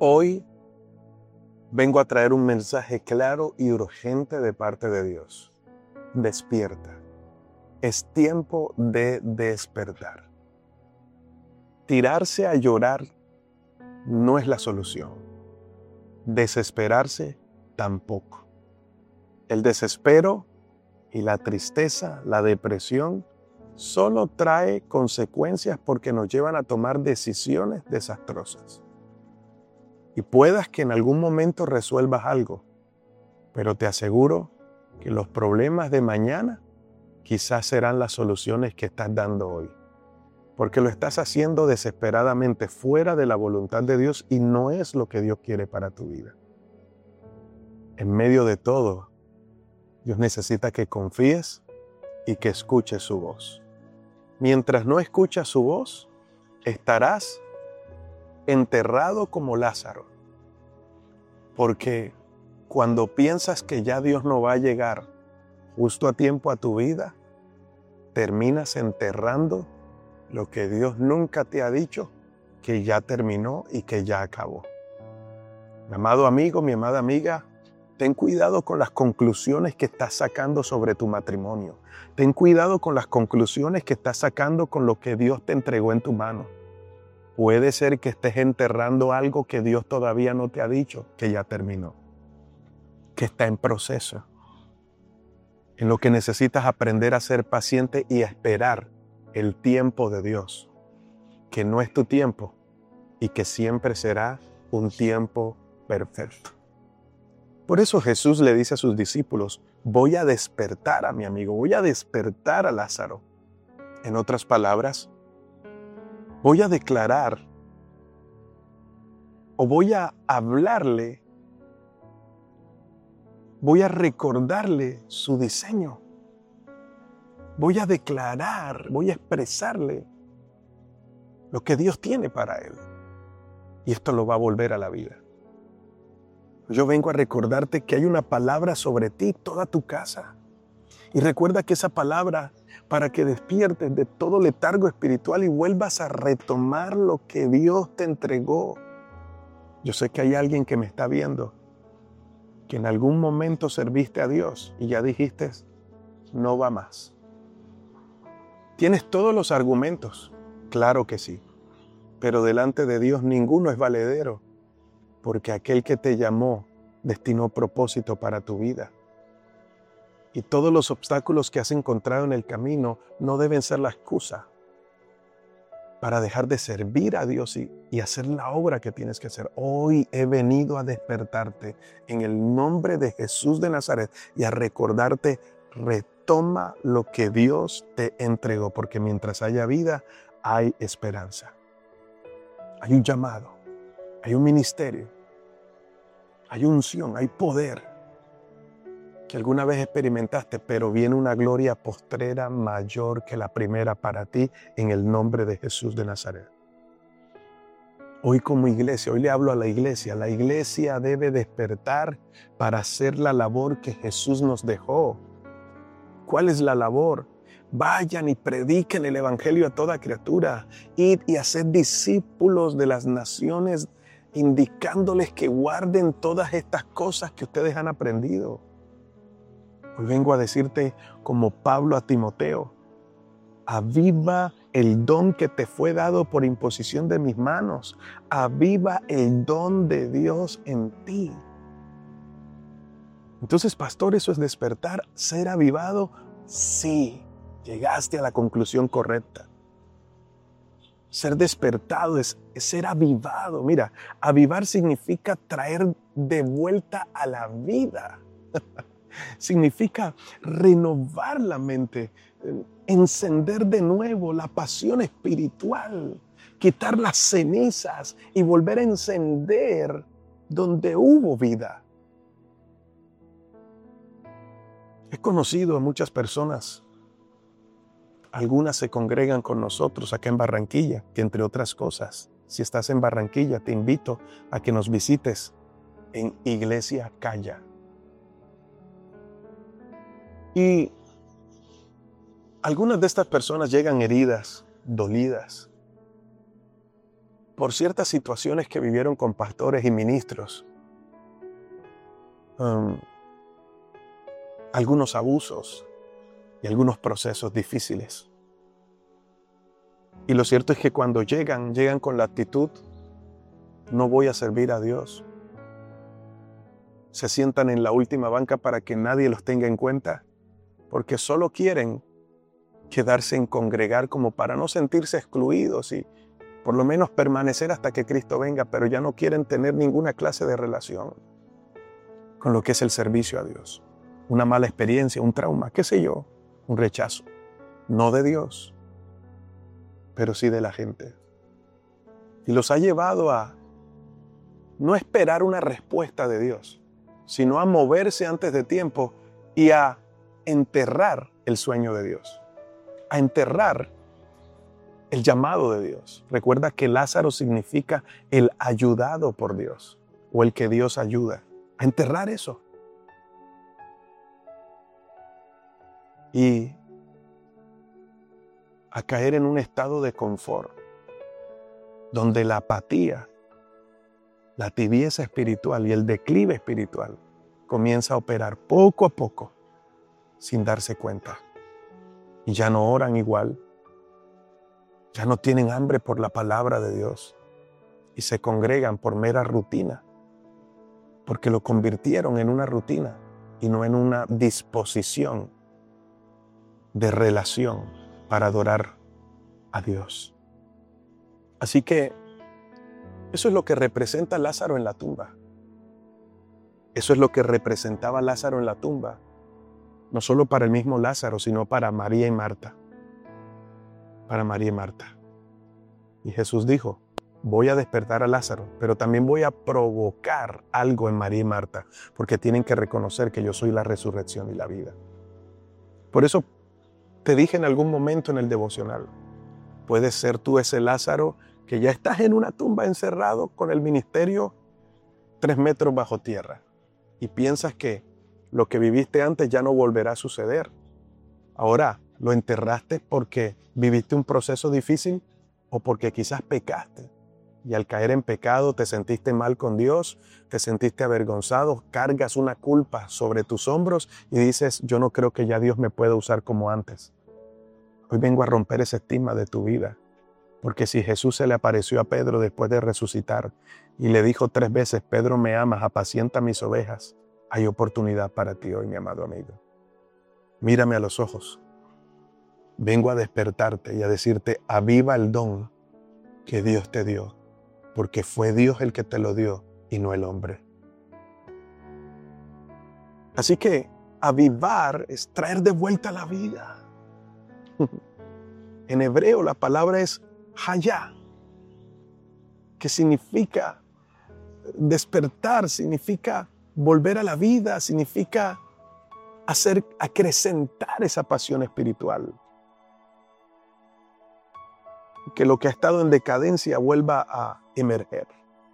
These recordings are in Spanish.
Hoy vengo a traer un mensaje claro y urgente de parte de Dios. Despierta. Es tiempo de despertar. Tirarse a llorar no es la solución. Desesperarse tampoco. El desespero y la tristeza, la depresión, solo trae consecuencias porque nos llevan a tomar decisiones desastrosas. Y puedas que en algún momento resuelvas algo, pero te aseguro que los problemas de mañana quizás serán las soluciones que estás dando hoy. Porque lo estás haciendo desesperadamente fuera de la voluntad de Dios y no es lo que Dios quiere para tu vida. En medio de todo, Dios necesita que confíes y que escuches su voz. Mientras no escuchas su voz, estarás enterrado como Lázaro. Porque cuando piensas que ya Dios no va a llegar justo a tiempo a tu vida, terminas enterrando lo que Dios nunca te ha dicho que ya terminó y que ya acabó. Mi amado amigo, mi amada amiga, ten cuidado con las conclusiones que estás sacando sobre tu matrimonio. Ten cuidado con las conclusiones que estás sacando con lo que Dios te entregó en tu mano. Puede ser que estés enterrando algo que Dios todavía no te ha dicho que ya terminó, que está en proceso, en lo que necesitas aprender a ser paciente y a esperar el tiempo de Dios, que no es tu tiempo y que siempre será un tiempo perfecto. Por eso Jesús le dice a sus discípulos, voy a despertar a mi amigo, voy a despertar a Lázaro. En otras palabras, voy a declarar o voy a hablarle, voy a recordarle su diseño. Voy a declarar, voy a expresarle lo que Dios tiene para él. Y esto lo va a volver a la vida. Yo vengo a recordarte que hay una palabra sobre ti, toda tu casa. Y recuerda que esa palabra, para que despiertes de todo letargo espiritual y vuelvas a retomar lo que Dios te entregó. Yo sé que hay alguien que me está viendo, que en algún momento serviste a Dios y ya dijiste, no va más. ¿Tienes todos los argumentos? Claro que sí. Pero delante de Dios ninguno es valedero, porque aquel que te llamó destinó propósito para tu vida. Y todos los obstáculos que has encontrado en el camino no deben ser la excusa para dejar de servir a Dios y hacer la obra que tienes que hacer. Hoy he venido a despertarte en el nombre de Jesús de Nazaret y a recordarte, retoma lo que Dios te entregó, porque mientras haya vida, hay esperanza. Hay un llamado, hay un ministerio, hay unción, hay poder que alguna vez experimentaste, pero viene una gloria postrera mayor que la primera para ti en el nombre de Jesús de Nazaret. Hoy como iglesia, hoy le hablo a la iglesia debe despertar para hacer la labor que Jesús nos dejó. ¿Cuál es la labor? Vayan y prediquen el evangelio a toda criatura. Id y haced discípulos de las naciones, indicándoles que guarden todas estas cosas que ustedes han aprendido. Hoy vengo a decirte, como Pablo a Timoteo, aviva el don que te fue dado por imposición de mis manos. Aviva el don de Dios en ti. Entonces, pastor, ¿eso es despertar? ¿Ser avivado? Sí, llegaste a la conclusión correcta. Ser despertado es ser avivado. Mira, avivar significa traer de vuelta a la vida. Significa renovar la mente, encender de nuevo la pasión espiritual, quitar las cenizas y volver a encender donde hubo vida. He conocido a muchas personas. Algunas se congregan con nosotros acá en Barranquilla, que entre otras cosas, si estás en Barranquilla, te invito a que nos visites en Iglesia Calla. Y algunas de estas personas llegan heridas, dolidas. por ciertas situaciones que vivieron con pastores y ministros, algunos abusos y algunos procesos difíciles. Y lo cierto es que cuando llegan con la actitud, no voy a servir a Dios. Se sientan en la última banca para que nadie los tenga en cuenta, porque solo quieren quedarse en congregar como para no sentirse excluidos y por lo menos permanecer hasta que Cristo venga, pero ya no quieren tener ninguna clase de relación con lo que es el servicio a Dios. Una mala experiencia, un trauma, qué sé yo, un rechazo. No de Dios, pero sí de la gente. Y los ha llevado a no esperar una respuesta de Dios, sino a moverse antes de tiempo y a enterrar el sueño de Dios, a enterrar el llamado de Dios. Recuerda que Lázaro significa el ayudado por Dios o el que Dios ayuda. A enterrar eso. Y a caer en un estado de confort, donde la apatía, la tibieza espiritual y el declive espiritual comienza a operar poco a poco sin darse cuenta. Y ya no oran igual, ya no tienen hambre por la palabra de Dios y se congregan por mera rutina, porque lo convirtieron en una rutina y no en una disposición de relación para adorar a Dios. Así que eso es lo que representa Lázaro en la tumba. Eso es lo que representaba Lázaro en la tumba, no solo para el mismo Lázaro, sino para María y Marta. Para María y Marta. Y Jesús dijo, voy a despertar a Lázaro, pero también voy a provocar algo en María y Marta, porque tienen que reconocer que yo soy la resurrección y la vida. Por eso te dije en algún momento en el devocional, puedes ser tú ese Lázaro que ya estás en una tumba encerrado con el ministerio 3 metros bajo tierra y piensas que lo que viviste antes ya no volverá a suceder. Ahora, ¿lo enterraste porque viviste un proceso difícil o porque quizás pecaste? Y al caer en pecado te sentiste mal con Dios, te sentiste avergonzado, cargas una culpa sobre tus hombros y dices, yo no creo que ya Dios me pueda usar como antes. Hoy vengo a romper ese estigma de tu vida, porque si Jesús se le apareció a Pedro después de resucitar y le dijo 3 veces, Pedro, me amas, apacienta mis ovejas, hay oportunidad para ti hoy, mi amado amigo. Mírame a los ojos. Vengo a despertarte y a decirte, aviva el don que Dios te dio, porque fue Dios el que te lo dio y no el hombre. Así que avivar es traer de vuelta la vida. En hebreo la palabra es hayá, que significa despertar, significa volver a la vida, significa acrecentar esa pasión espiritual. Que lo que ha estado en decadencia vuelva a emerger.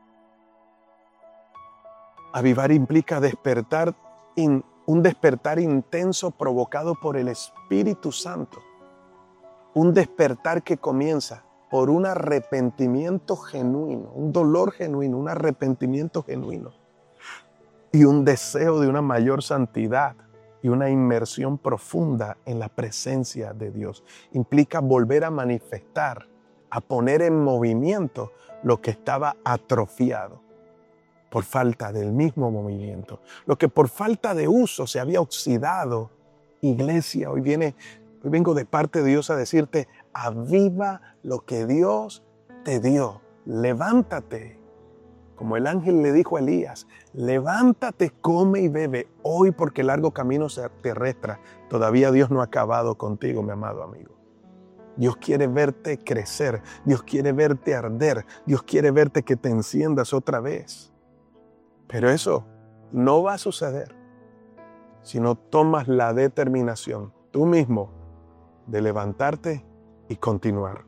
Avivar implica despertar, un despertar intenso provocado por el Espíritu Santo. Un despertar que comienza por un arrepentimiento genuino, un dolor genuino, un arrepentimiento genuino y un deseo de una mayor santidad y una inmersión profunda en la presencia de Dios. Implica volver a manifestar, a poner en movimiento lo que estaba atrofiado por falta del mismo movimiento. Lo que por falta de uso se había oxidado. Iglesia, hoy vengo de parte de Dios a decirte, aviva lo que Dios te dio. Levántate. Como el ángel le dijo a Elías, levántate, come y bebe hoy porque el largo camino terrestre. Todavía Dios no ha acabado contigo, mi amado amigo. Dios quiere verte crecer. Dios quiere verte arder. Dios quiere verte que te enciendas otra vez. Pero eso no va a suceder si no tomas la determinación tú mismo de levantarte y continuar.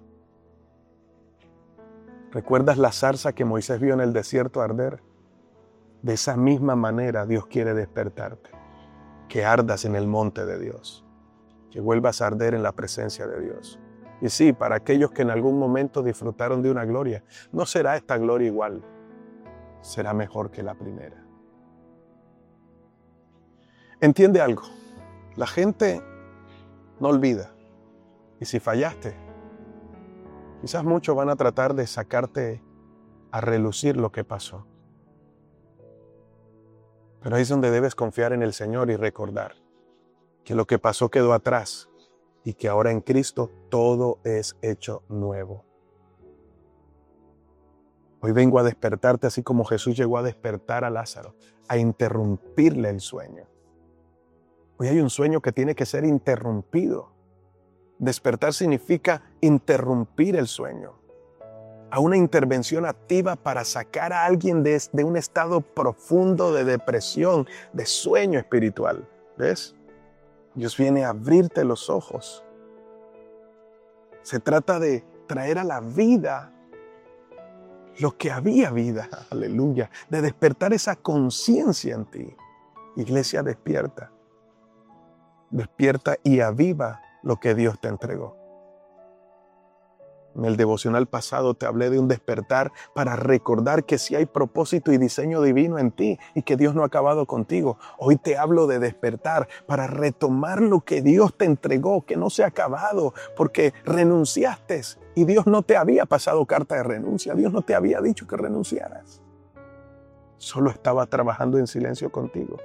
¿Recuerdas la zarza que Moisés vio en el desierto arder? De esa misma manera Dios quiere despertarte, que ardas en el monte de Dios, que vuelvas a arder en la presencia de Dios Y sí, para aquellos que en algún momento disfrutaron de una gloria, no será esta gloria igual, será mejor que la primera. Entiende algo, la gente no olvida. Y si fallaste, quizás muchos van a tratar de sacarte a relucir lo que pasó. Pero ahí es donde debes confiar en el Señor y recordar que lo que pasó quedó atrás y que ahora en Cristo todo es hecho nuevo. Hoy vengo a despertarte así como Jesús llegó a despertar a Lázaro, a interrumpirle el sueño. Hoy hay un sueño que tiene que ser interrumpido. Despertar significa interrumpir el sueño, a una intervención activa para sacar a alguien de un estado profundo de depresión, de sueño espiritual. ¿Ves? Dios viene a abrirte los ojos. Se trata de traer a la vida lo que había vida, aleluya, de despertar esa conciencia en ti. Iglesia, despierta. Despierta y aviva lo que Dios te entregó. En el devocional pasado te hablé de un despertar para recordar que sí hay propósito y diseño divino en ti y que Dios no ha acabado contigo. Hoy te hablo de despertar para retomar lo que Dios te entregó, que no se ha acabado, porque renunciaste y Dios no te había pasado carta de renuncia. Dios no te había dicho que renunciaras. Solo estaba trabajando en silencio contigo.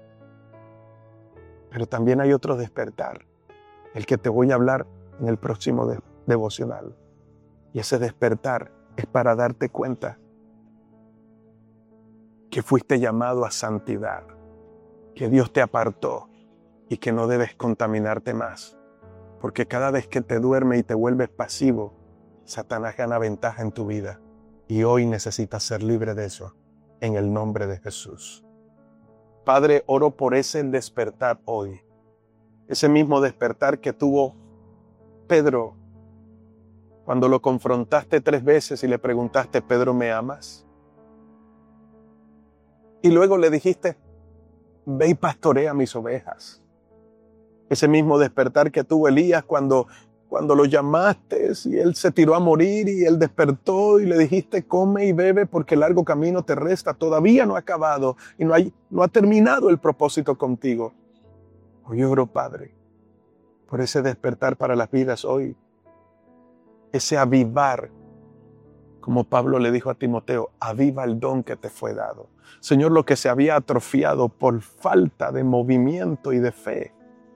Pero también hay otro despertar, el que te voy a hablar en el próximo devocional. Y ese despertar es para darte cuenta que fuiste llamado a santidad, que Dios te apartó y que no debes contaminarte más. Porque cada vez que te duermes y te vuelves pasivo, Satanás gana ventaja en tu vida. Y hoy necesitas ser libre de eso, en el nombre de Jesús. Padre, oro por ese despertar hoy. Ese mismo despertar que tuvo Pedro cuando lo confrontaste 3 veces y le preguntaste, Pedro, ¿me amas? Y luego le dijiste, ve y pastorea mis ovejas. Ese mismo despertar que tuvo Elías cuando lo llamaste y él se tiró a morir y él despertó y le dijiste, come y bebe porque el largo camino te resta. Todavía no ha acabado y no ha terminado el propósito contigo. Hoy oro, Padre, por ese despertar para las vidas hoy. Ese avivar, como Pablo le dijo a Timoteo, aviva el don que te fue dado. Señor, lo que se había atrofiado por falta de movimiento y de fe,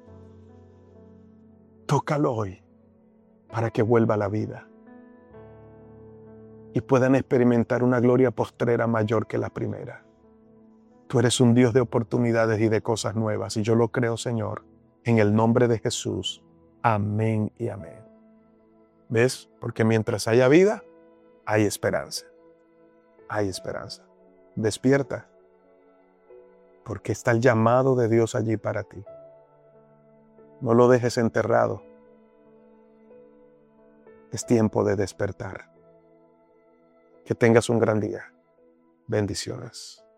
tócalo hoy para que vuelva a la vida y puedan experimentar una gloria postrera mayor que la primera. Tú eres un Dios de oportunidades y de cosas nuevas, y yo lo creo, Señor, en el nombre de Jesús. Amén y amén. ¿Ves? Porque mientras haya vida, hay esperanza. Hay esperanza. Despierta, porque está el llamado de Dios allí para ti. No lo dejes enterrado. Es tiempo de despertar. Que tengas un gran día. Bendiciones.